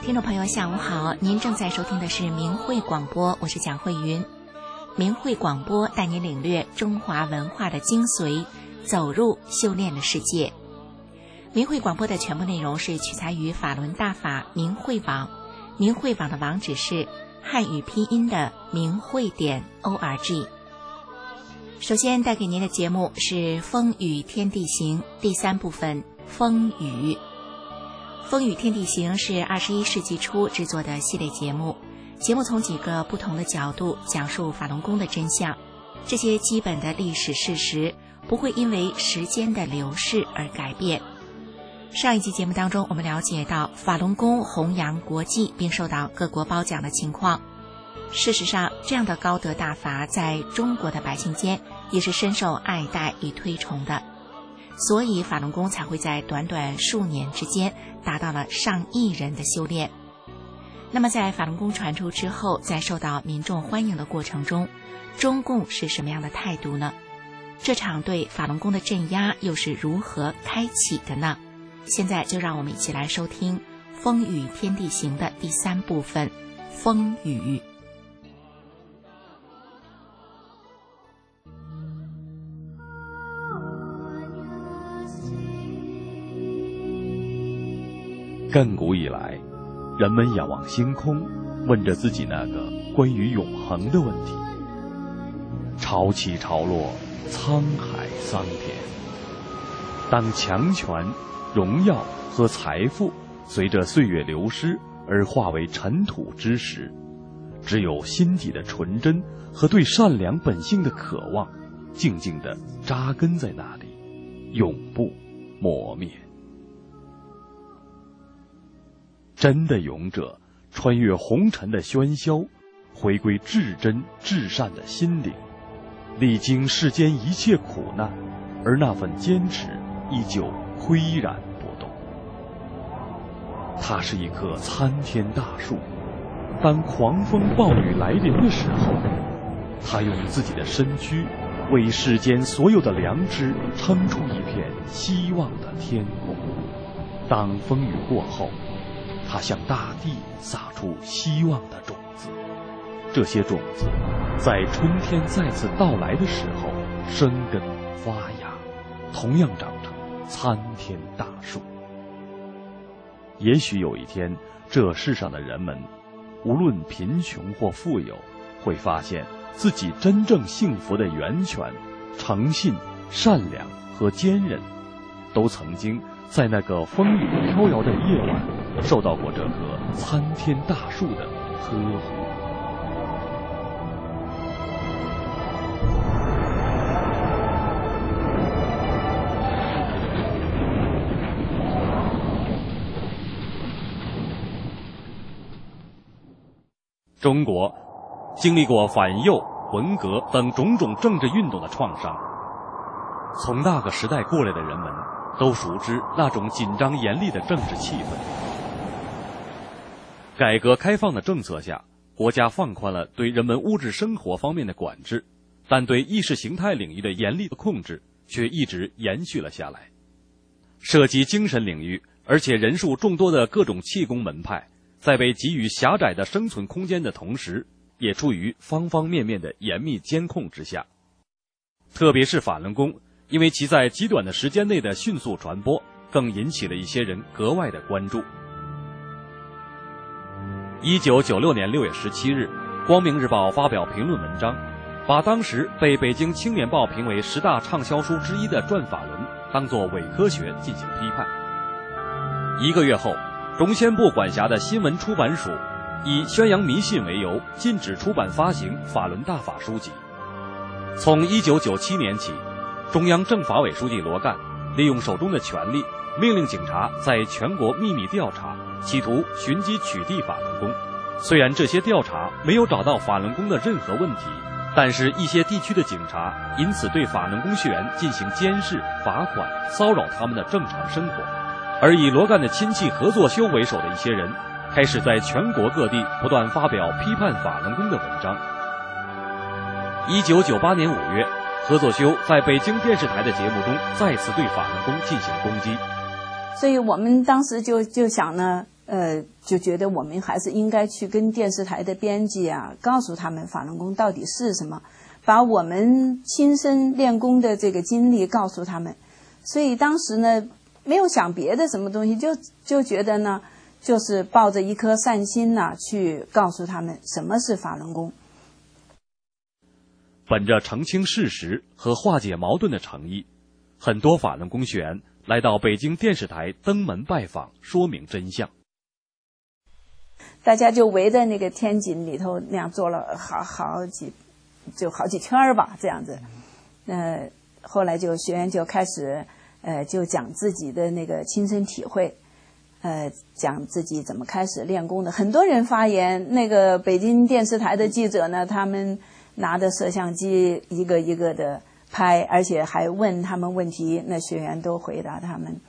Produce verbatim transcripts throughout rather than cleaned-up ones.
听众朋友下午好，您正在收听的是明慧广播，我是蒋慧云。明慧广播带您领略中华文化的精髓，走入修炼的世界。明慧广播的全部内容是取材于法轮大法明慧网，明慧网的网址是汉语拼音的明慧点 org。 首先带给您的节目是风雨天地行第三部分，风雨。风雨天地行是二十一世纪初制作的系列节目，节目从几个不同的角度讲述法轮功的真相，这些基本的历史事实不会因为时间的流逝而改变。上一期节目当中，我们了解到法轮功弘扬国际并受到各国褒奖的情况。事实上，这样的高德大法在中国的百姓间也是深受爱戴与推崇的，所以法轮功才会在短短数年之间达到了上亿人的修炼。那么在法轮功传出之后，在受到民众欢迎的过程中，中共是什么样的态度呢？这场对法轮功的镇压又是如何开启的呢？现在就让我们一起来收听《风雨天地行》的第三部分，风雨。 亘古以来，人们仰望星空，问着自己那个关于永恒的问题。潮起潮落，沧海桑田。当强权、荣耀和财富随着岁月流失而化为尘土之时，只有心底的纯真和对善良本性的渴望，静静地扎根在那里，永不磨灭。真的勇者穿越红尘的喧嚣，回归至真至善的心灵，历经世间一切苦难，而那份坚持依旧岿然不动。它是一棵参天大树，当狂风暴雨来临的时候，它用自己的身躯为世间所有的良知撑出一片希望的天空。当风雨过后，它向大地撒出希望的种子，这些种子在春天再次到来的时候生根发芽，同样长成参天大树。也许有一天，这世上的人们无论贫穷或富有，会发现自己真正幸福的源泉，诚信、善良和坚韧都曾经在那个风雨飘摇的夜晚受到过这棵参天大树的呵护。中国经历过反右、文革等种种政治运动的创伤，从那个时代过来的人们都熟知那种紧张严厉的政治气氛。改革开放的政策下，国家放宽了对人们物质生活方面的管制，但对意识形态领域的严厉的控制却一直延续了下来。涉及精神领域而且人数众多的各种气功门派，在被给予狭窄的生存空间的同时，也处于方方面面的严密监控之下。特别是法轮功，因为其在极短的时间内的迅速传播，更引起了一些人格外的关注。一九九六年六月十七日，光明日报发表评论文章，把当时被北京青年报评为十大畅销书之一的《转法轮》当作伪科学进行批判。一个月后，中宣部管辖的新闻出版署以宣扬迷信为由，禁止出版发行法轮大法书籍。从一九九七年起，中央政法委书记罗干利用手中的权力，命令警察在全国秘密调查，企图寻机取缔法轮功。虽然这些调查没有找到法轮功的任何问题，但是一些地区的警察因此对法轮功学员进行监视、罚款、骚扰他们的正常生活。而以罗干的亲戚何作修为首的一些人，开始在全国各地不断发表批判法轮功的文章。一九九八年五月，何作修在北京电视台的节目中再次对法轮功进行攻击。 所以我们当时就就想呢， 呃，就觉得我们还是应该去跟电视台的编辑啊，告诉他们法轮功到底是什么，把我们亲身练功的这个经历告诉他们。所以当时呢，没有想别的什么东西，就就觉得呢，就是抱着一颗善心呢，去告诉他们什么是法轮功。 本着澄清事实和化解矛盾的诚意，很多法轮功学员来到北京电视台登门拜访，说明真相。 大家就围着那个天井里头那样坐了好好几，就好几圈儿吧，这样子。呃，后来就学员就开始，呃，就讲自己的那个亲身体会，呃，讲自己怎么开始练功的。很多人发言，那个北京电视台的记者呢，他们拿着摄像机一个一个的拍，而且还问他们问题，那学员都回答他们。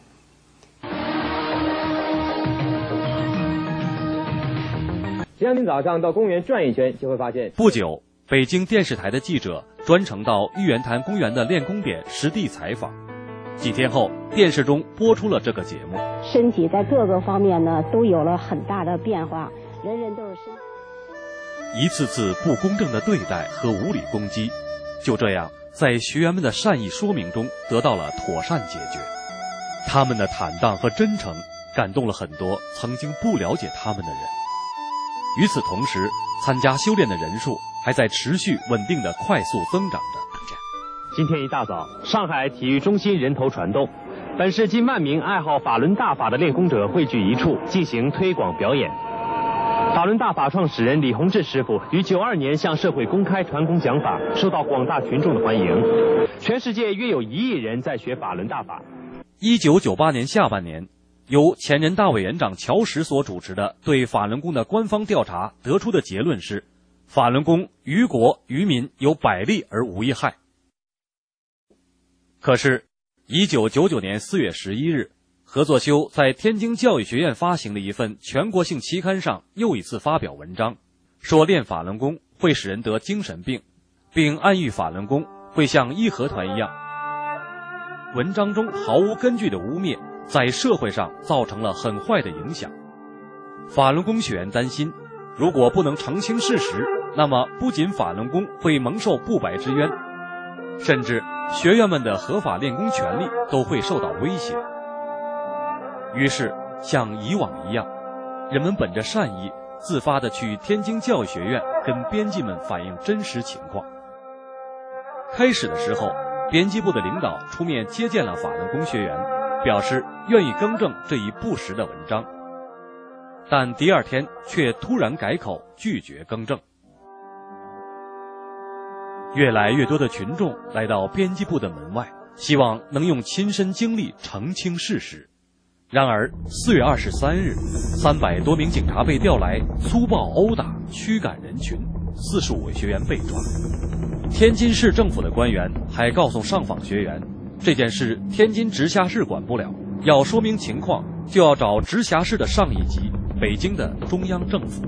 第二天早上到公园转一圈，就会发现不久，北京电视台的记者专程到玉渊潭公园的练功点实地采访。几天后，电视中播出了这个节目。 身体在各个方面呢都有了很大的变化，人人都是身。 一次次不公正的对待和无理攻击，就这样在学员们的善意说明中得到了妥善解决。他们的坦荡和真诚感动了很多曾经不了解他们的人。与此同时，参加修炼的人数还在持续稳定的快速增长着。 今天一大早，上海体育中心人头攒动，本市近万名爱好法轮大法的练功者汇聚一处进行推广表演。法轮大法创始人李洪志师傅于九二年向社会公开传功讲法，受到广大群众的欢迎。全世界约有一亿人在学法轮大法。 一九九八年下半年，由前人大委员长乔石所主持的对法轮功的官方调查得出的结论是，法轮功于国于民有百利而无一害。可是一九九九年四月十一日，何作修在天津教育学院发行的一份全国性期刊上又一次发表文章，说练法轮功会使人得精神病，并暗喻法轮功会像义和团一样。文章中毫无根据的污蔑在社会上造成了很坏的影响。法轮功学员担心，如果不能澄清事实，那么不仅法轮功会蒙受不白之冤，甚至学员们的合法练功权利都会受到威胁。于是像以往一样，人们本着善意自发地去天津教育学院跟编辑们反映真实情况。开始的时候，编辑部的领导出面接见了法轮功学员，表示愿意更正这一不实的文章，但第二天却突然改口拒绝更正。越来越多的群众来到编辑部的门外，希望能用亲身经历澄清事实。然而四月二十三日，三百多名警察被调来，粗暴殴打驱赶人群，四十五位学员被抓。天津市政府的官员还告诉上访学员，这件事天津直辖市管不了，要说明情况就要找直辖市的上一级，北京的中央政府。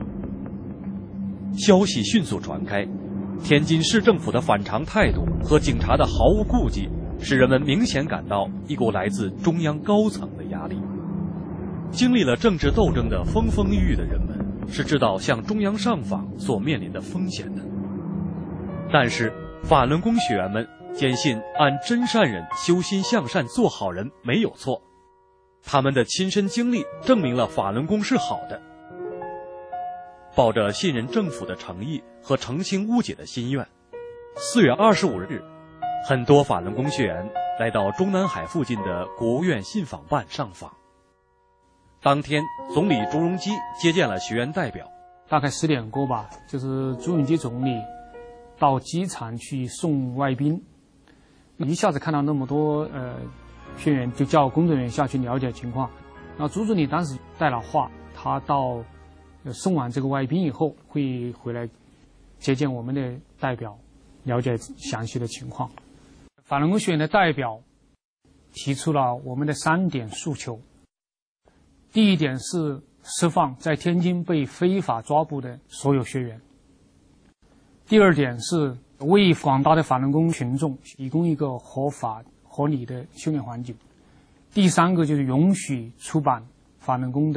消息迅速传开，天津市政府的反常态度和警察的毫无顾忌，使人们明显感到一股来自中央高层的压力。经历了政治斗争的风风雨雨的人们是知道向中央上访所面临的风险的，但是法轮功学员们坚信按真善忍修心向善做好人没有错，他们的亲身经历证明了法轮功是好的。抱着信任政府的诚意和澄清误解的心愿，四月二十五日，很多法轮功学员来到中南海附近的国务院信访办上访。当天，总理朱镕基接见了学员代表。 大概十点过吧，就是朱镕基总理到机场去送外宾，一下子看到那么多呃学员，就叫工作人员下去了解情况。然后朱总理当时带了话，他到送完这个外宾以后，会回来接见我们的代表，了解详细的情况。法轮功学员的代表提出了我们的三点诉求。第一点是释放在天津被非法抓捕的所有学员。第二点是为广大的法轮功群众提供一个合法合理的修炼环境。第三个就是允许出版法轮功的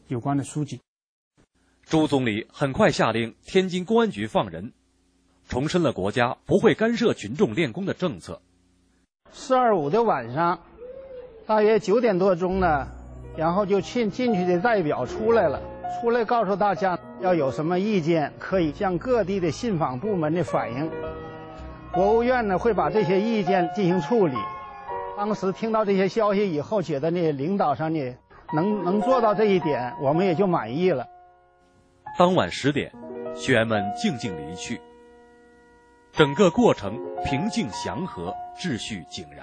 有关的书籍。 朱总理很快下令天津公安局放人，重申了国家不会干涉群众练功的政策。 四二五的晚上，大约九点多钟呢，然后就进进去的代表出来了，出来告诉大家要有什么意见，可以向各地的信访部门的反映。国务院呢会把这些意见进行处理。当时听到这些消息以后，觉得呢领导上呢能能做到这一点，我们也就满意了。 当晚十点，学员们静静离去，整个过程平静祥和，秩序井然。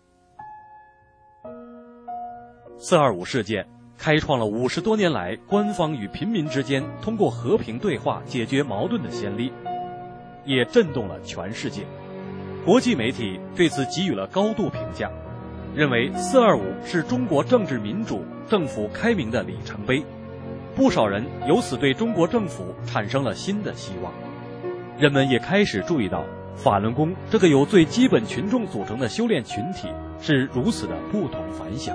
四二五事件开创了五十多年来官方与平民之间通过和平对话解决矛盾的先例，也震动了全世界。国际媒体对此给予了高度评价，认为四二五是中国政治民主、政府开明的里程碑。不少人由此对中国政府产生了新的希望。人们也开始注意到，法轮功这个由最基本群众组成的修炼群体是如此的不同凡响。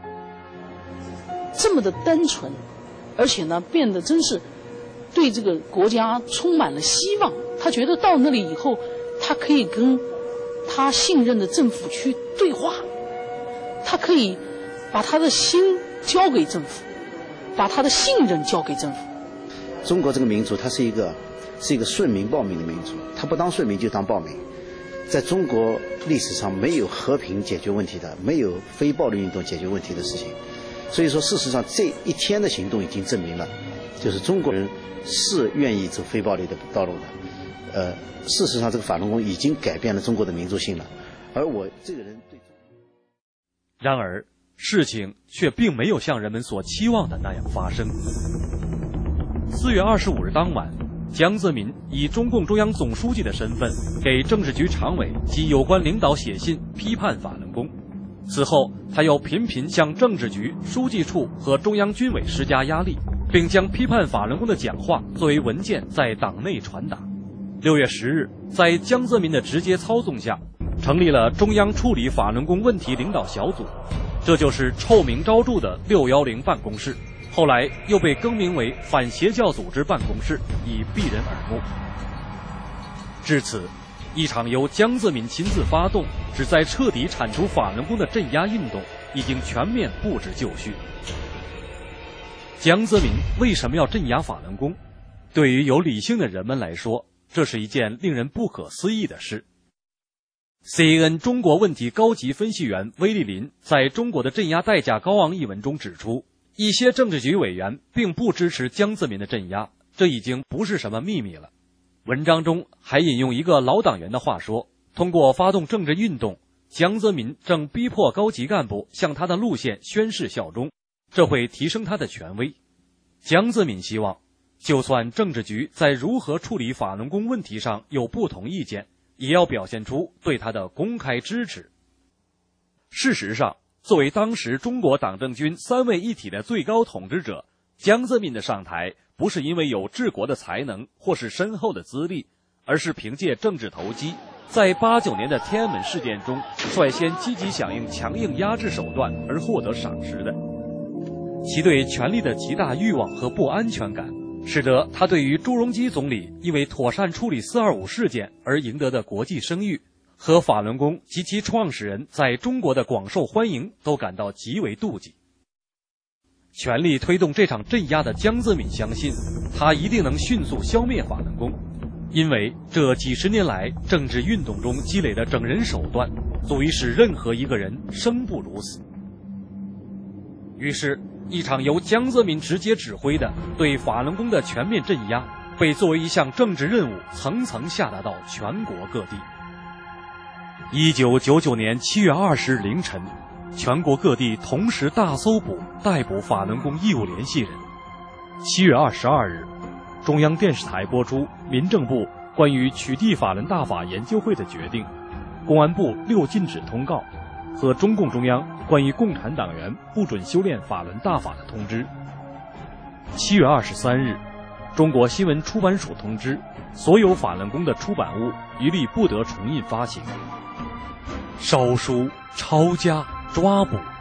这么的单纯，而且呢，变得真是对这个国家充满了希望。他觉得到那里以后，他可以跟他信任的政府去对话，他可以把他的心交给政府，把他的信任交给政府。 中国这个民族，它是一个是一个顺民暴民的民族，它不当顺民就当暴民。在中国历史上，没有和平解决问题的，没有非暴力运动解决问题的事情。所以说，事实上这一天的行动已经证明了，就是中国人是愿意走非暴力的道路的。呃，事实上，这个法轮功已经改变了中国的民族性了。而我这个人对。 然而，事情却并没有像人们所期望的那样发生。四月二十五日当晚，江泽民以中共中央总书记的身份给政治局常委及有关领导写信批判法轮功。此后，他又频频向政治局、书记处和中央军委施加压力，并将批判法轮功的讲话作为文件在党内传达。六月十日，在江泽民的直接操纵下，成立了中央处理法轮功问题领导小组，这就是臭名昭著的六一零办公室，后来又被更名为反邪教组织办公室，以避人耳目。至此，一场由江泽民亲自发动，旨在彻底铲除法轮功的镇压运动已经全面布置就绪。江泽民为什么要镇压法轮功？对于有理性的人们来说，这是一件令人不可思议的事。C N N 中国问题高级分析员威利林在中国的镇压代价高昂一文中指出，一些政治局委员并不支持江泽民的镇压，这已经不是什么秘密了。文章中还引用一个老党员的话说，通过发动政治运动，江泽民正逼迫高级干部向他的路线宣誓效忠，这会提升他的权威。江泽民希望，就算政治局在如何处理法轮功问题上有不同意见，也要表现出对他的公开支持。事实上，作为当时中国党政军三位一体的最高统治者，江泽民的上台不是因为有治国的才能或是深厚的资历，而是凭借政治投机，在八九年的天安门事件中率先积极响应强硬压制手段而获得赏识的。其对权力的极大欲望和不安全感，使得他对于朱镕基总理因为妥善处理四二五事件而赢得的国际声誉，和法轮功及其创始人在中国的广受欢迎都感到极为妒忌。全力推动这场镇压的江泽民相信，他一定能迅速消灭法轮功，因为这几十年来政治运动中积累的整人手段，足以使任何一个人生不如死。于是，一场由江泽民直接指挥的对法轮功的全面镇压，被作为一项政治任务层层下达到全国各地。一九九九年七月二十日凌晨，全国各地同时大搜捕、逮捕法轮功义务联系人。七月二十二日，中央电视台播出民政部关于取缔法轮大法研究会的决定，公安部六禁止通告和中共中央关于共产党员不准修炼法轮大法的通知。七月二十三日，中国新闻出版署通知，所有法轮功的出版物一律不得重印发行。烧书、抄家、抓捕、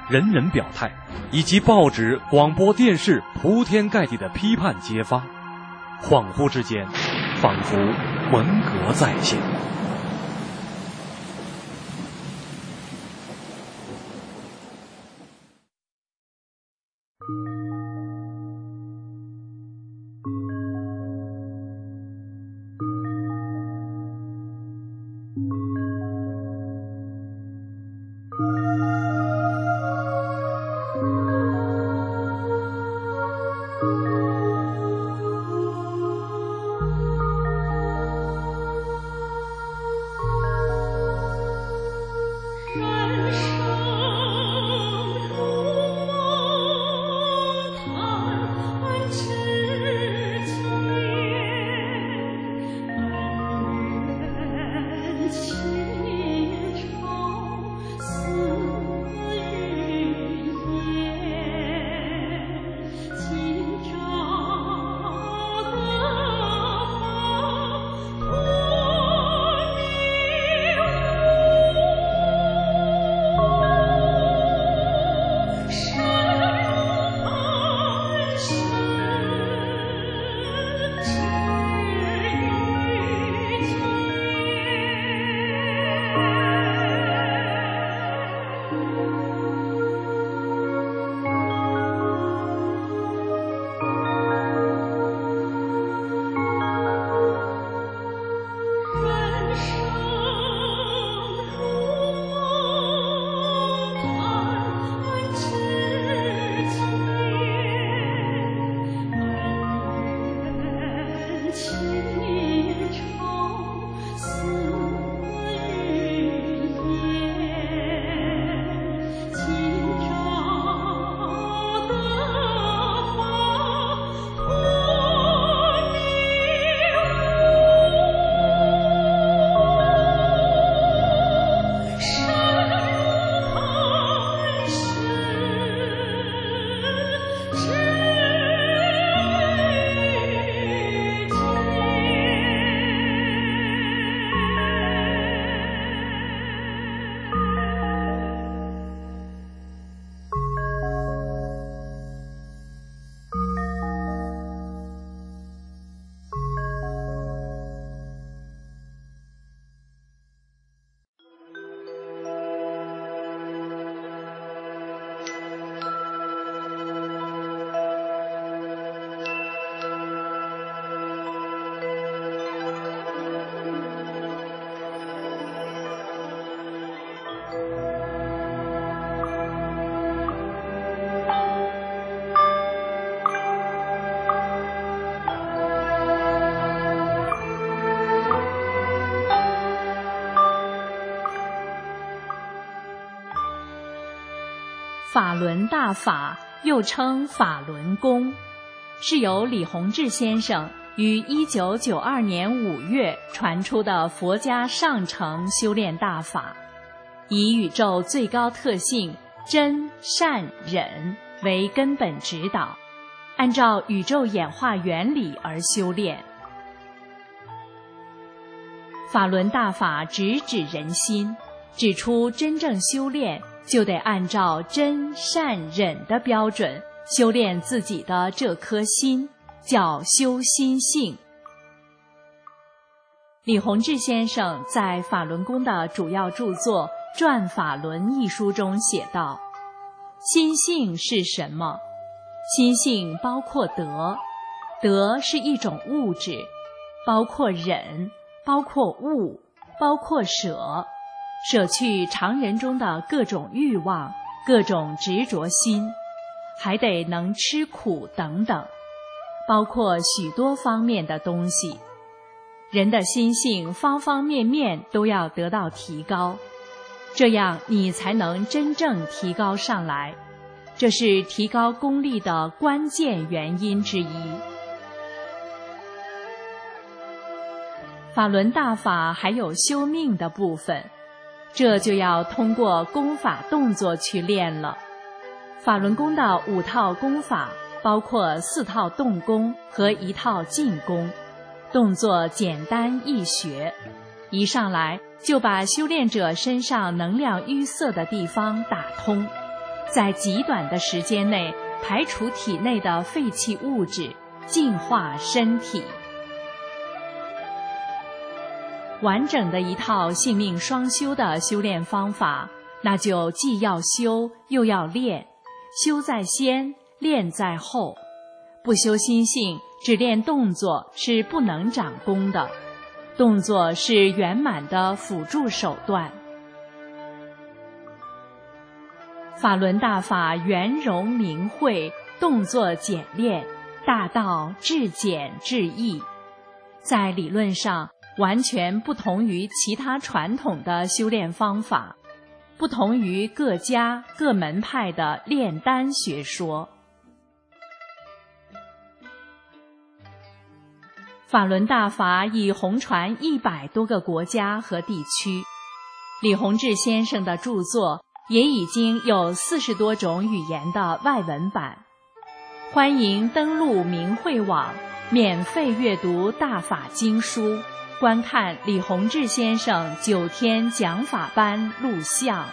人人表态，以及报纸、广播电视铺天盖地的批判揭发，恍惚之间，仿佛文革再现。 法轮大法又称法轮功，是由李洪志先生于一九九二年五月传出的佛家上乘修炼大法，以宇宙最高特性真善忍为根本指导，按照宇宙演化原理而修炼。法轮大法直指人心，指出真正修炼就得按照真善忍的标准修炼自己的这颗心，叫修心性。李洪志先生在法轮功的主要著作《转法轮》一书中写道：心性是什么？心性包括德，德是一种物质，包括忍，包括悟，包括舍，舍去常人中的各种欲望，各种执着心，还得能吃苦等等，包括许多方面的东西。人的心性方方面面都要得到提高，这样你才能真正提高上来，这是提高功力的关键原因之一。法轮大法还有修命的部分，这就要通过功法动作去练了。法轮功的五套功法包括四套动功和一套静功，动作简单易学，一上来就把修炼者身上能量淤塞的地方打通， 在极短的时间内排除体内的废弃物质，净化身体。完整的一套性命双修的修炼方法，那就既要修又要练，修在先，练在后。不修心性，只练动作是不能长功的，动作是圆满的辅助手段。法轮大法圆融明慧，动作简练，大道至简至易，在理论上完全不同于其他传统的修炼方法，不同于各家各门派的炼丹学说。法轮大法已红传一百多个国家和地区，李洪志先生的著作也已经有四十多种语言的外文版。欢迎登录明慧网，免费阅读大法经书，观看李洪志先生九天讲法班录像。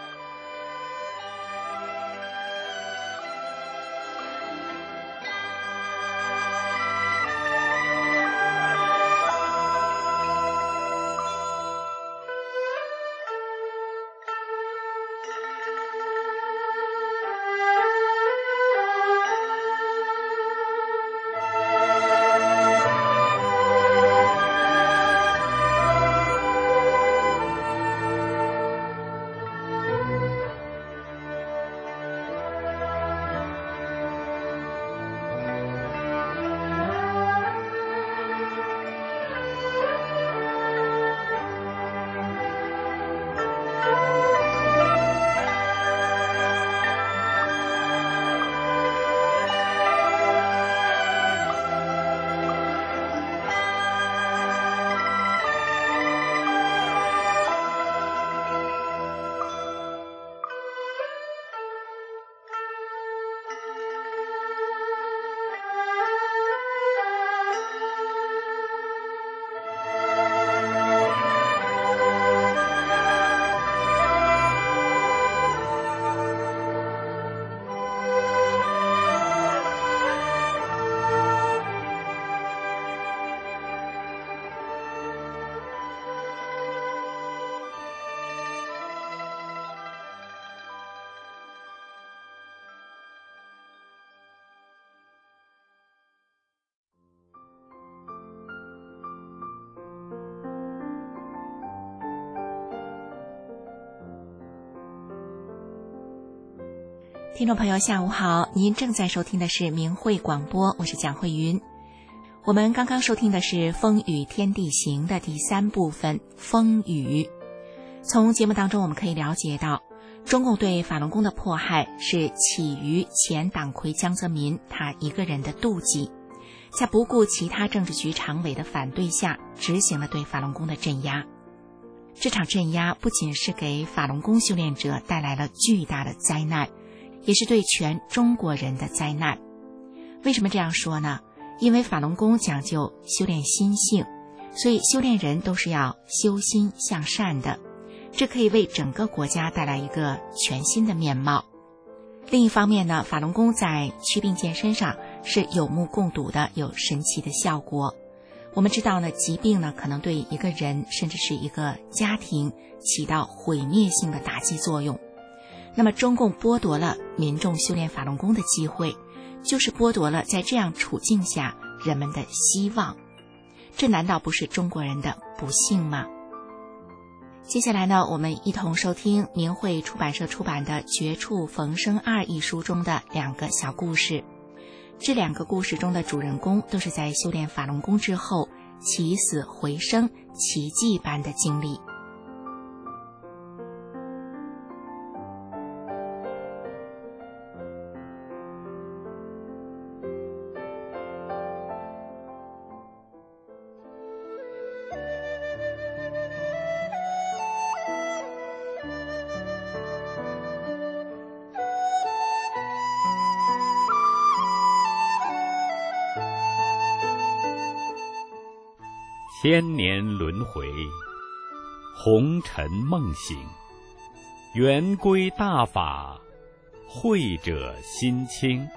听众朋友下午好，您正在收听的是明慧广播，我是蒋慧云。我们刚刚收听的是风雨天地行的第三部分，风雨。从节目当中我们可以了解到，中共对法轮功的迫害是起于前党魁江泽民他一个人的妒忌，在不顾其他政治局常委的反对下执行了对法轮功的镇压。这场镇压不仅是给法轮功修炼者带来了巨大的灾难，也是对全中国人的灾难。为什么这样说呢？因为法轮功讲究修炼心性，所以修炼人都是要修心向善的，这可以为整个国家带来一个全新的面貌。另一方面呢，法轮功在祛病健身上是有目共睹的，有神奇的效果。我们知道呢，疾病呢可能对一个人甚至是一个家庭起到毁灭性的打击作用。那么中共剥夺了民众修炼法轮功的机会，就是剥夺了在这样处境下人们的希望。这难道不是中国人的不幸吗？接下来呢，我们一同收听明慧出版社出版的《绝处逢生二》一书中的两个小故事。这两个故事中的主人公都是在修炼法轮功之后起死回生、奇迹般的经历。 千年轮回，红尘梦醒，圆规大法， 慧者心清。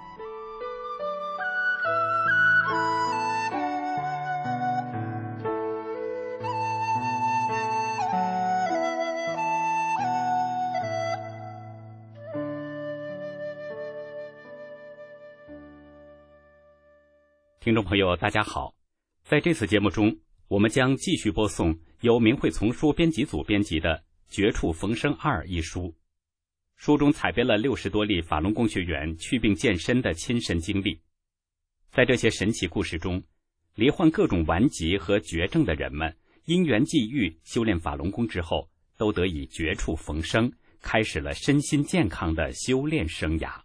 听众朋友大家好，在这次节目中，我们将继续播送由明慧丛书编辑组编辑的《绝处逢生二》一书。书中采编了六十多例法轮功学员祛病健身的亲身经历。在这些神奇故事中，罹患各种顽疾和绝症的人们因缘际遇修炼法轮功之后，都得以绝处逢生，开始了身心健康的修炼生涯。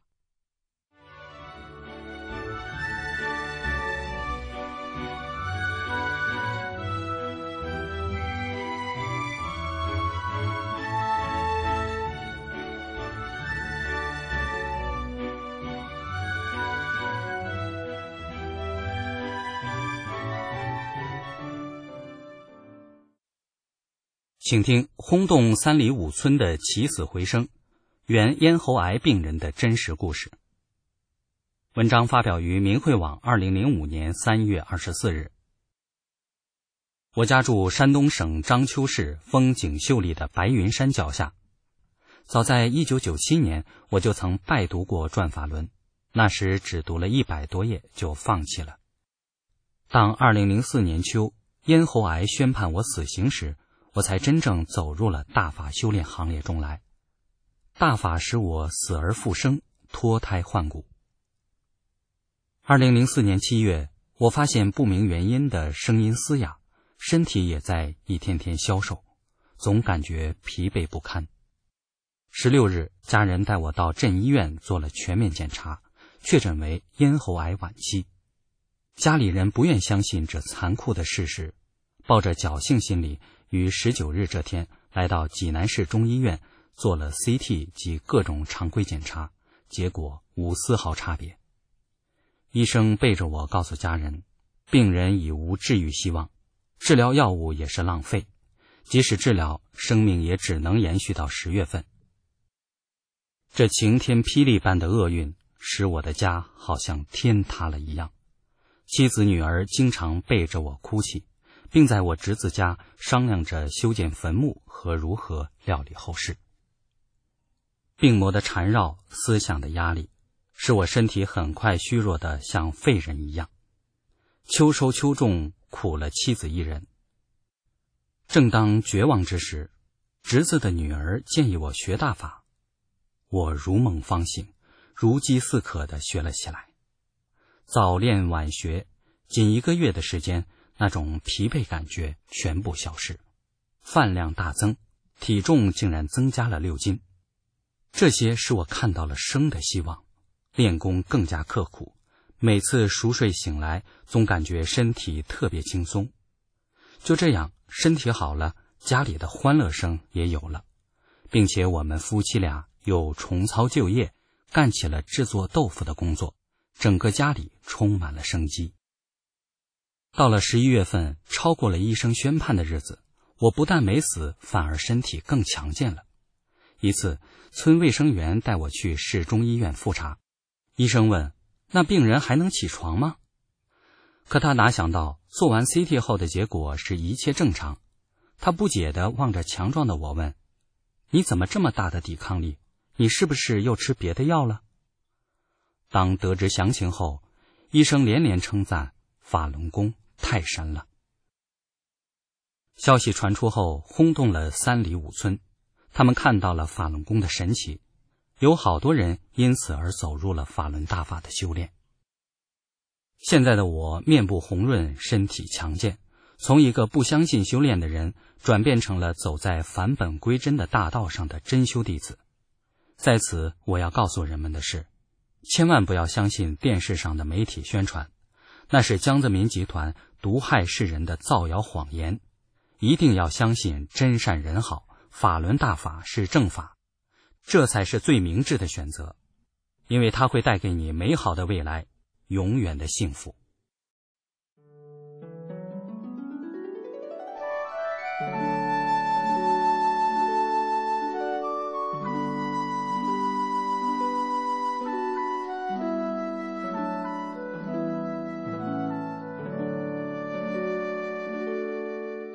请听轰动三里五村的起死回生，原咽喉癌病人的真实故事。文章发表于明慧网二零零五年三月二十四日。我家住山东省章丘市风景秀丽的白云山脚下。早在一九九七年，我就曾拜读过转法轮，那时只读了一百多页就放弃了。当二零零四年秋，咽喉癌宣判我死刑时，我才真正走入了大法修炼行列中来。大法使我死而复生，脱胎换骨。二零零四年七月，我发现不明原因的声音嘶哑，身体也在一天天消瘦，总感觉疲惫不堪。十六日，家人带我到镇医院做了全面检查，确诊为咽喉癌晚期。家里人不愿相信这残酷的事实，抱着侥幸心理，于十九日这天来到济南市中医院做了 C T 及各种常规检查，结果无丝毫差别。医生背着我告诉家人，病人已无治愈希望，治疗药物也是浪费，即使治疗，生命也只能延续到十月份。这晴天霹雳般的厄运使我的家好像天塌了一样，妻子女儿经常背着我哭泣，并在我侄子家商量着修建坟墓和如何料理后事。病魔的缠绕，思想的压力，使我身体很快虚弱得像废人一样。秋收秋种，苦了妻子一人。正当绝望之时，侄子的女儿建议我学大法，我如梦方醒，如饥似渴地学了起来。早练晚学，仅一个月的时间，那种疲惫感觉全部消失，饭量大增，体重竟然增加了六斤。这些使我看到了生的希望，练功更加刻苦，每次熟睡醒来，总感觉身体特别轻松。就这样，身体好了，家里的欢乐声也有了，并且我们夫妻俩又重操旧业，干起了制作豆腐的工作，整个家里充满了生机。到了十一月份，超过了医生宣判的日子，我不但没死，反而身体更强健了。一次，村卫生员带我去市中医院复查，医生问：“那病人还能起床吗？”可他哪想到，做完 C T 后的结果是一切正常。他不解地望着强壮的我问：“你怎么这么大的抵抗力？你是不是又吃别的药了？”当得知详情后，医生连连称赞法轮功太神了。消息传出后，轰动了三里五村，他们看到了法轮功的神奇，有好多人因此而走入了法轮大法的修炼。现在的我面部红润，身体强健，从一个不相信修炼的人转变成了走在返本归真的大道上的真修弟子。在此，我要告诉人们的是，千万不要相信电视上的媒体宣传，那是江泽民集团毒害世人的造谣谎言。一定要相信真善人好，法轮大法是正法，这才是最明智的选择，因为它会带给你美好的未来，永远的幸福。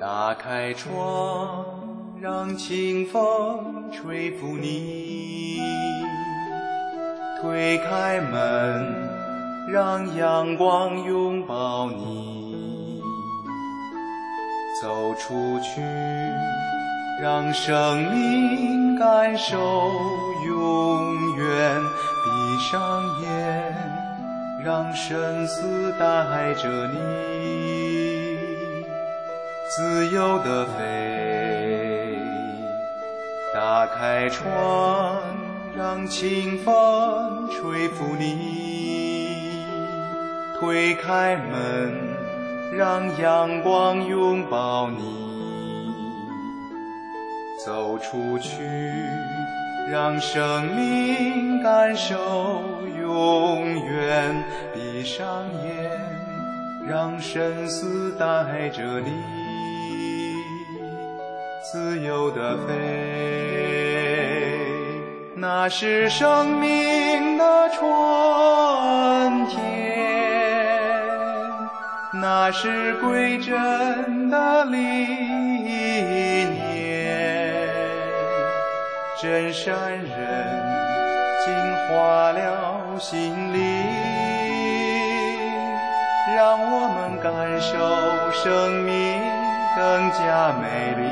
打开窗，让清风吹拂你，推开门，让阳光拥抱你，走出去，让生命感受永远，闭上眼，让生死带着你自由地飞。打开窗，让清风吹拂你，推开门，让阳光拥抱你，走出去，让生命感受永远，闭上眼，让生死带着你自由地飞。那是生命的春天，那是归真的理念，真善人净化了心灵，让我们感受生命更加美丽。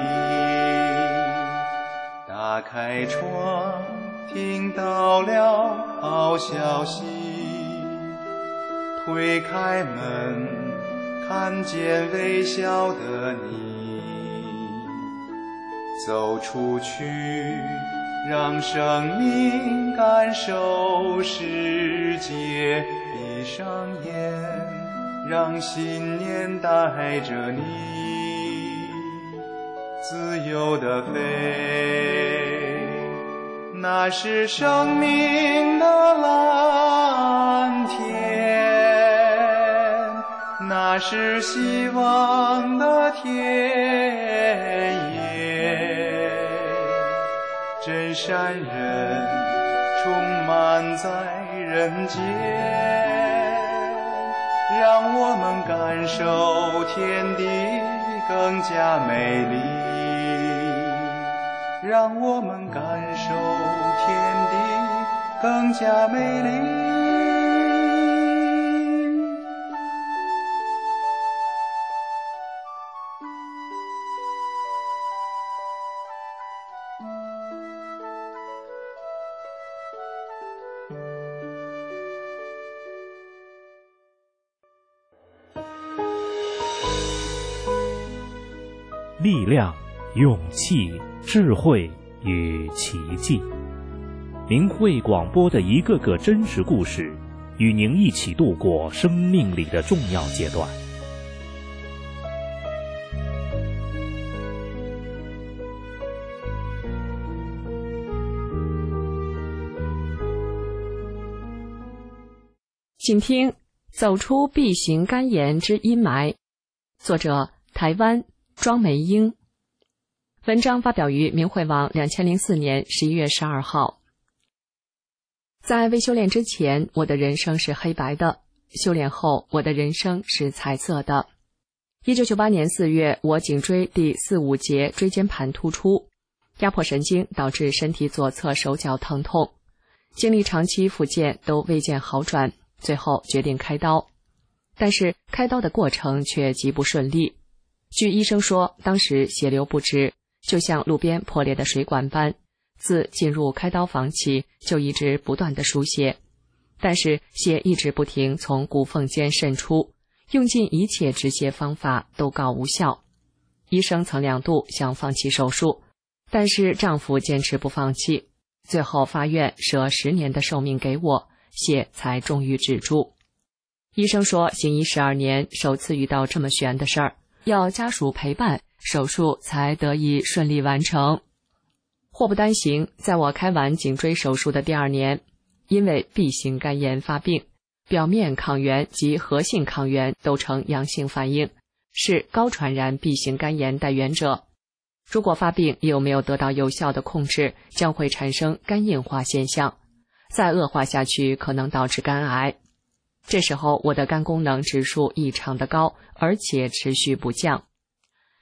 打开窗，听到了好消息，推开门，看见微笑的你，走出去，让生命感受世界，闭上眼，让信念带着你自由地飞。那是生命的蓝天，那是希望的田野，真善人充满在人间，让我们感受天地更加美丽，让我们感受天地更加美丽。 力量、勇气、智慧与奇迹。明慧广播的一个个真实故事，与您一起度过生命里的重要阶段。 请听《走出 B 型肝炎之阴霾》，作者台湾庄梅英。文章发表于明慧网二零零四年十一月十二号。在未修炼之前，我的人生是黑白的；修炼后，我的人生是彩色的。一九九八年四月，我颈椎第四五节椎间盘突出，压迫神经导致身体左侧手脚疼痛，经历长期复健都未见好转，最后决定开刀。但是开刀的过程却极不顺利。据医生说，当时血流不止，就像路边破裂的水管般，自进入开刀房起就一直不断的输血，但是血一直不停从骨缝间渗出，用尽一切止血方法都告无效。医生曾两度想放弃手术，但是丈夫坚持不放弃，最后发愿舍十年的寿命给我，血才终于止住。医生说，行医十二年，首次遇到这么悬的事儿，要家属陪伴，手术才得以顺利完成。祸不单行，在我开完颈椎手术的第二年，因为 B 型肝炎发病，表面抗原及核性抗原都呈阳性反应，是高传染 B 型肝炎带原者。如果发病又没有得到有效的控制，将会产生肝硬化现象，再恶化下去可能导致肝癌。这时候我的肝功能指数异常的高，而且持续不降。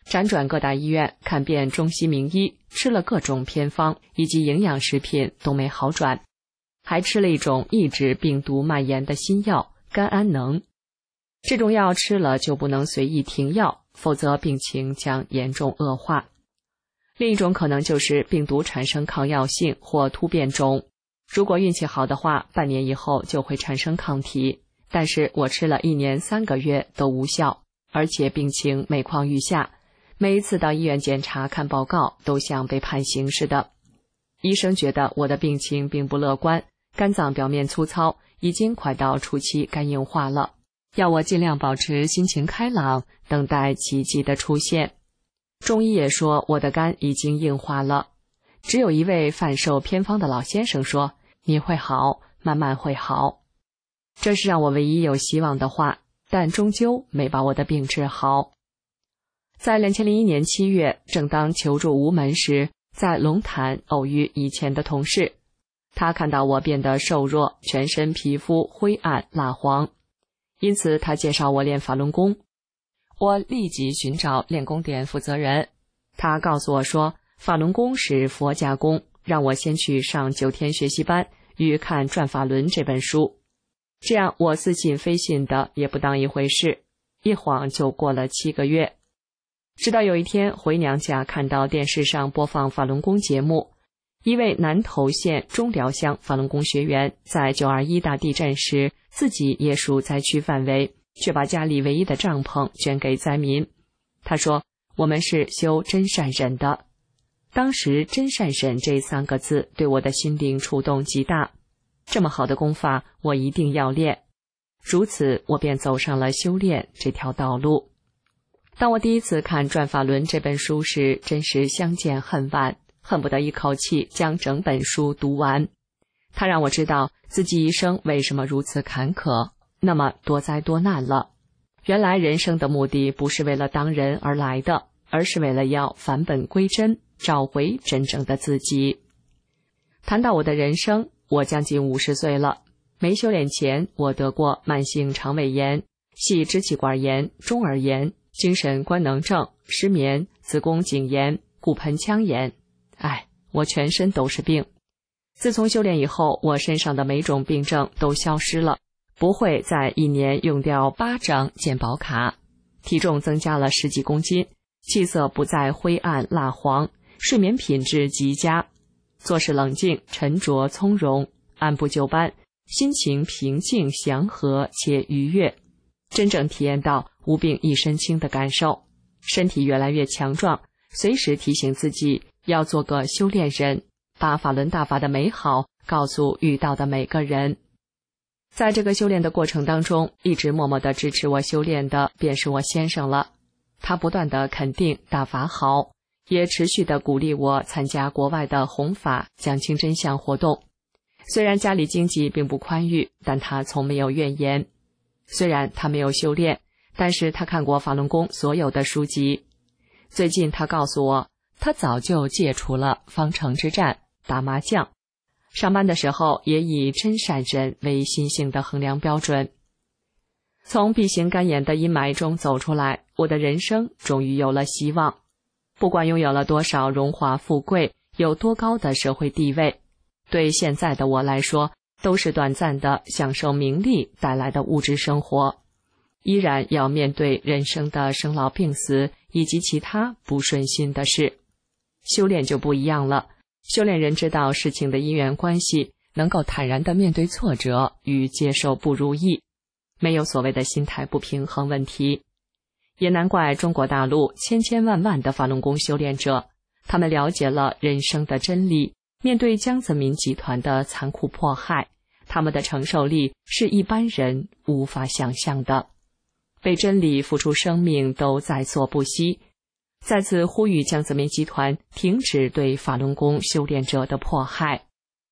辗转各大医院，看遍中西名医，吃了各种偏方以及营养食品都没好转，还吃了一种抑制病毒蔓延的新药甘安能。这种药吃了就不能随意停药，否则病情将严重恶化。另一种可能就是病毒产生抗药性或突变种，如果运气好的话，半年以后就会产生抗体。但是我吃了一年三个月都无效，而且病情每况愈下，每一次到医院检查看报告都像被判刑似的。医生觉得我的病情并不乐观，肝脏表面粗糙，已经快到初期肝硬化了，要我尽量保持心情开朗，等待奇迹的出现。中医也说我的肝已经硬化了，只有一位贩售偏方的老先生说，你会好，慢慢会好。这是让我唯一有希望的话，但终究没把我的病治好。在二零零一年七月，正当求助无门时，在龙潭偶遇以前的同事，他看到我变得瘦弱，全身皮肤灰暗蜡黄，因此他介绍我练法轮功。我立即寻找练功点负责人，他告诉我说，法轮功是佛家功，让我先去上九天学习班与看《转法轮》这本书。这样我似信非信的也不当一回事，一晃就过了七个月。直到有一天回娘家，看到电视上播放法轮功节目，一位南投县中寮乡法轮功学员在九二一大地震时，自己也属灾区范围，却把家里唯一的帐篷捐给灾民。他说，我们是修真善忍的。当时真善忍这三个字对我的心灵触动极大，这么好的功法我一定要练。如此我便走上了修炼这条道路。当我第一次看《转法轮》这本书时，真是相见恨晚，恨不得一口气将整本书读完。它让我知道自己一生为什么如此坎坷，那么多灾多难了。原来人生的目的不是为了当人而来的，而是为了要返本归真，找回真正的自己。谈到我的人生，我将近五十岁了。没修炼前，我得过慢性肠胃炎、系支气管炎、中耳炎、精神官能症、失眠、子宫颈炎、骨盆腔炎。哎，我全身都是病。自从修炼以后，我身上的每种病症都消失了，不会再一年用掉八张健保卡，体重增加了十几公斤，气色不再灰暗蜡黄，睡眠品质极佳，做事冷静沉着从容，按部就班，心情平静祥和且愉悦，真正体验到无病一身轻的感受，身体越来越强壮，随时提醒自己要做个修炼人，把法轮大法的美好告诉遇到的每个人。在这个修炼的过程当中，一直默默地支持我修炼的便是我先生了。他不断地肯定大法好，也持续地鼓励我参加国外的弘法讲清真相活动。虽然家里经济并不宽裕，但他从没有怨言。虽然他没有修炼，但是他看过法轮功所有的书籍。最近他告诉我，他早就戒除了方城之战、打麻将，上班的时候也以真善忍为心性的衡量标准。从 B 型肝炎的阴霾中走出来，我的人生终于有了希望。不管拥有了多少荣华富贵，有多高的社会地位，对现在的我来说，都是短暂的享受名利带来的物质生活，依然要面对人生的生老病死以及其他不顺心的事。修炼就不一样了，修炼人知道事情的因缘关系，能够坦然地面对挫折与接受不如意，没有所谓的心态不平衡问题。也难怪中国大陆千千万万的法轮功修炼者，他们了解了人生的真理，面对江泽民集团的残酷迫害，他们的承受力是一般人无法想象的，为真理付出生命都在所不惜。再次呼吁江泽民集团停止对法轮功修炼者的迫害。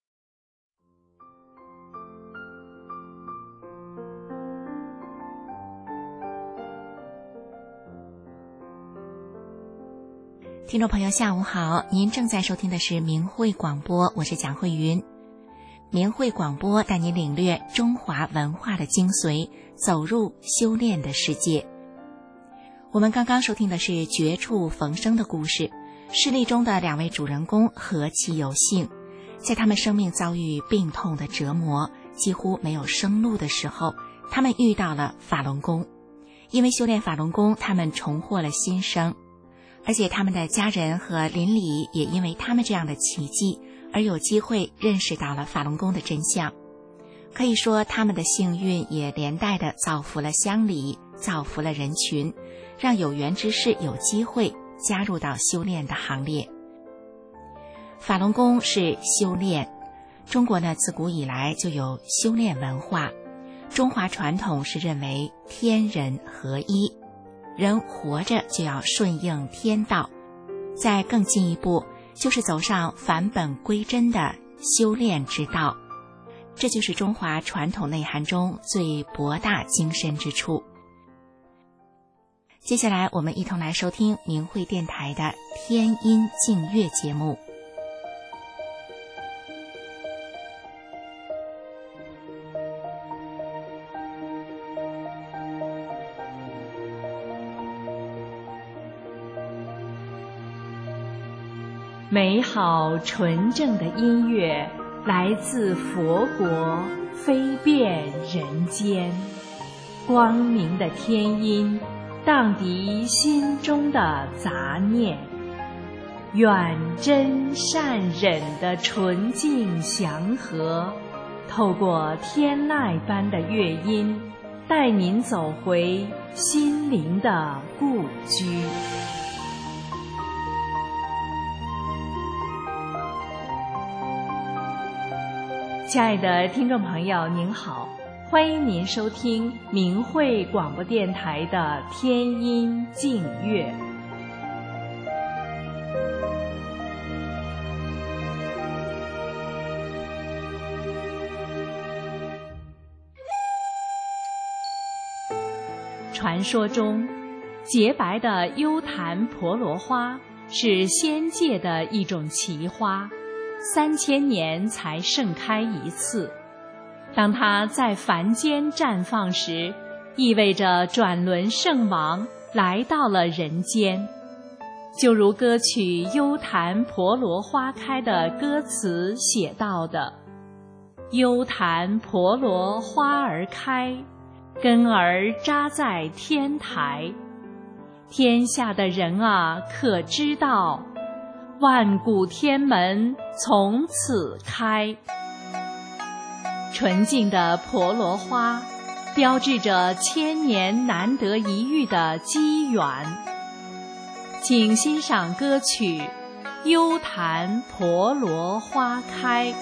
听众朋友下午好，您正在收听的是明慧广播，我是蒋慧云。明慧广播带您领略中华文化的精髓，走入修炼的世界。 我们刚刚收听的是绝处逢生的故事，事例中的两位主人公何其有幸，在他们生命遭遇病痛的折磨，几乎没有生路的时候，他们遇到了法轮功。因为修炼法轮功，他们重获了新生，而且他们的家人和邻里也因为他们这样的奇迹而有机会认识到了法轮功的真相。可以说他们的幸运也连带的造福了乡里，造福了人群，让有缘之士有机会加入到修炼的行列。法轮功是修炼，中国呢自古以来就有修炼文化，中华传统是认为天人合一，人活着就要顺应天道，再更进一步就是走上返本归真的修炼之道，这就是中华传统内涵中最博大精深之处。接下来我们一同来收听明慧电台的天音净月节目。 美好纯正的音乐来自佛国，飞遍人间。光明的天音荡涤心中的杂念，愿真善忍的纯净祥和，透过天籁般的乐音，带您走回心灵的故居。亲爱的听众朋友您好，欢迎您收听明慧广播电台的天音净月。传说中，洁白的幽檀婆罗花是仙界的一种奇花，三千年才盛开一次。当它在凡间绽放时，意味着转轮圣王来到了人间。就如歌曲《幽檀婆罗花开》的歌词写到的：幽檀婆罗花儿开，根儿扎在天台。天下的人啊，可知道，万古天门从此开。纯净的婆罗花标志着千年难得一遇的机缘。请欣赏歌曲《幽檀婆罗花开》。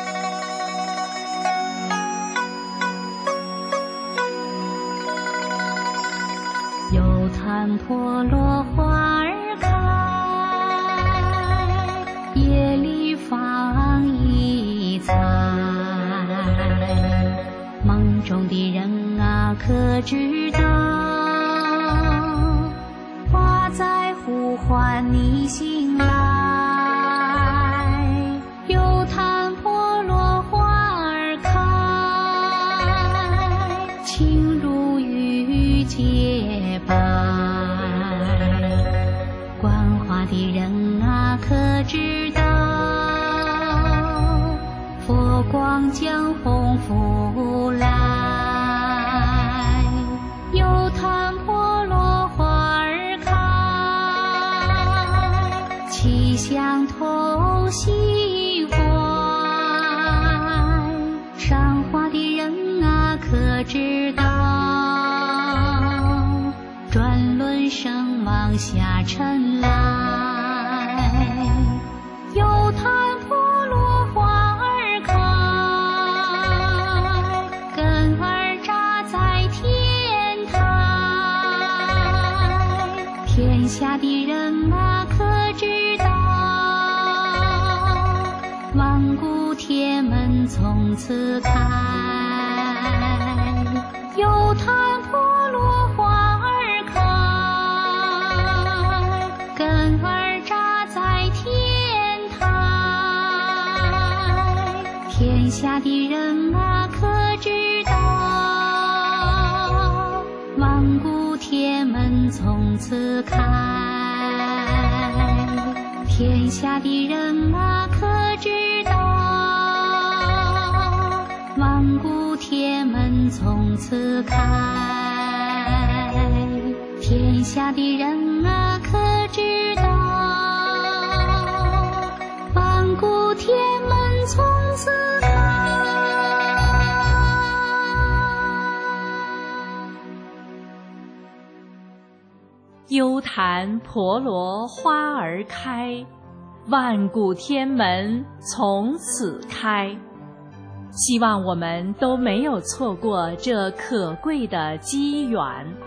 幽檀婆罗花儿开，夜里放一彩，梦中的人啊可知道，花在呼唤你醒来。幽檀婆罗花儿开，情如玉洁白，观花的人啊可知道，佛光将红拂来。幽檀婆罗花儿开，气香透心怀，赏花的人啊可知道，转轮圣王下尘来。幽檀婆罗花儿开，根儿扎在天台。天下的人啊可知道，万古天门从此开。幽檀婆罗花儿开，根儿扎在天台。天下的人啊可知道，万万古天门从此开，天下的人啊可知道，万古天门从此开，天下的人啊可知道，万古天门从此开。 幽潭婆罗花儿开，万古天门从此开。希望我们都没有错过这可贵的机缘。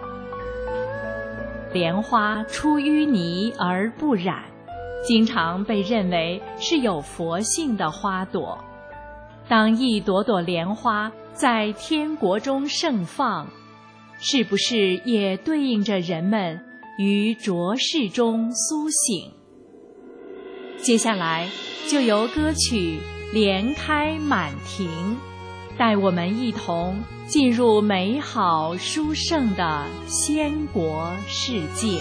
莲花出淤泥而不染，经常被认为是有佛性的花朵。当一朵朵莲花在天国中盛放，是不是也对应着人们于浊世中苏醒？接下来就由歌曲《莲开满庭》带我们一同进入美好殊胜的仙国世界。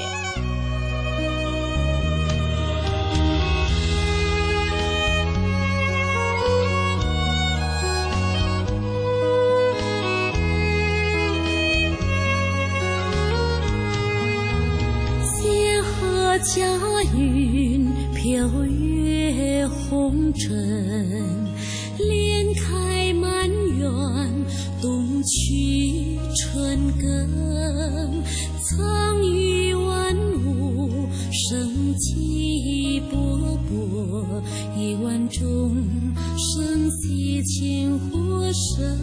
仙鹤驾云飘越红尘，莲开满园冬去春耕，藏于万物生机勃勃，一万众生息情活生，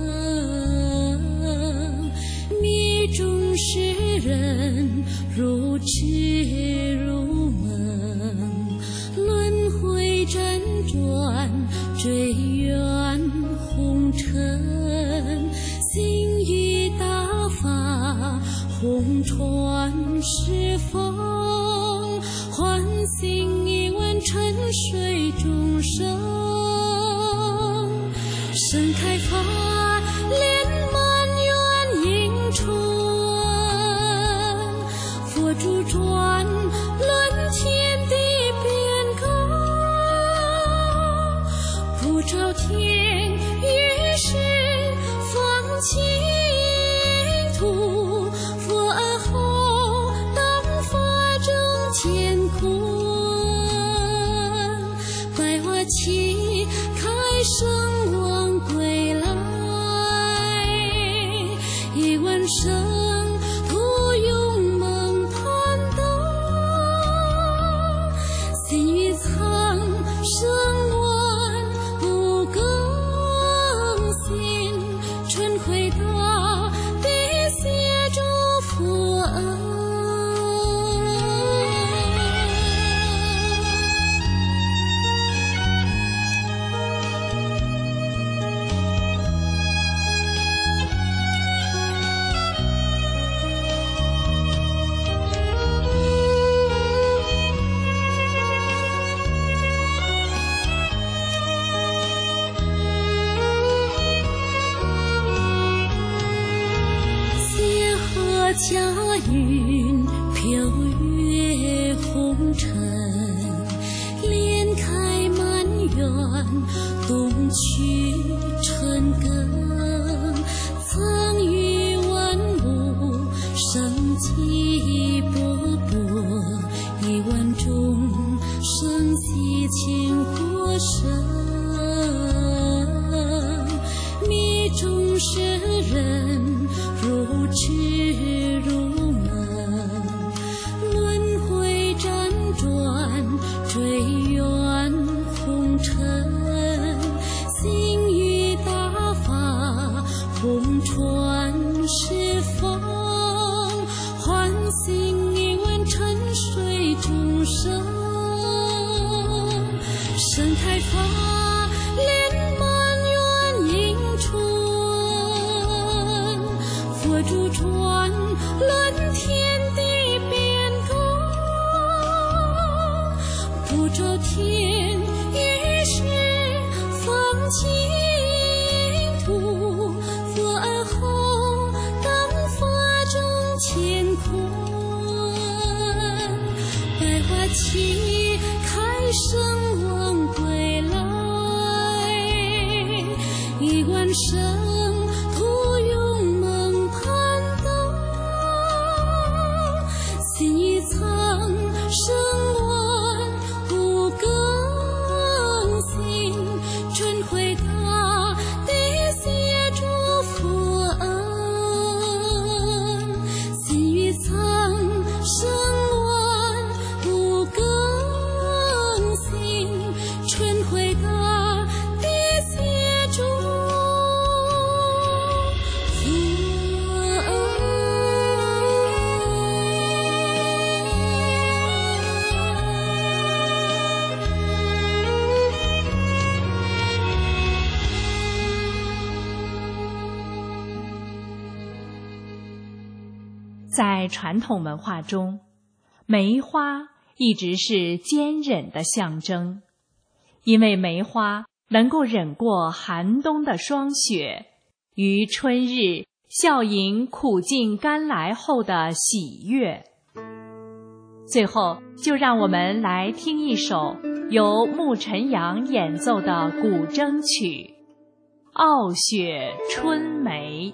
迷中世人如痴如梦，轮回辗转追远红尘，心于大法红传是风，唤醒一万沉睡众生，盛开法莲满园迎春，佛主转论天地变更，普照天于是放净土，佛而后当法正乾坤，百花齐开圣王归来，一万生徒永梦攀登，心于苍生乱不更新，春回大地谢诸佛恩。仙鹤驾云飘越红尘，莲开满园冬去春耕，藏于万物生机勃勃，一万众生息情活生，迷中世人如痴如梦，轮回辗转追远红尘，心于大法红传是风，唤醒一万沉睡众生，盛开法莲满园迎春，佛主转论天地变更，普照天于是放净土，佛而后当法正在传统文化中，梅花一直是坚忍的象征，因为梅花能够忍过寒冬的霜雪，于春日笑迎苦尽甘来后的喜悦。最后，就让我们来听一首由穆晨阳演奏的古筝曲《傲雪春梅》。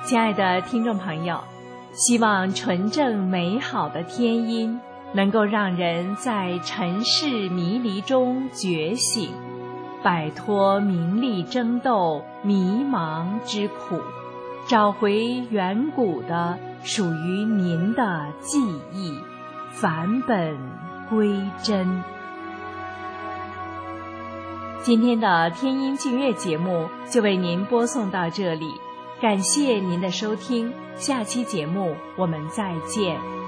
亲爱的听众朋友，希望纯正美好的天音能够让人在尘世迷离中觉醒，摆脱名利争斗、迷茫之苦，找回远古的属于您的记忆，返本归真。今天的天音净月节目就为您播送到这里，感谢您的收听，下期节目我们再见。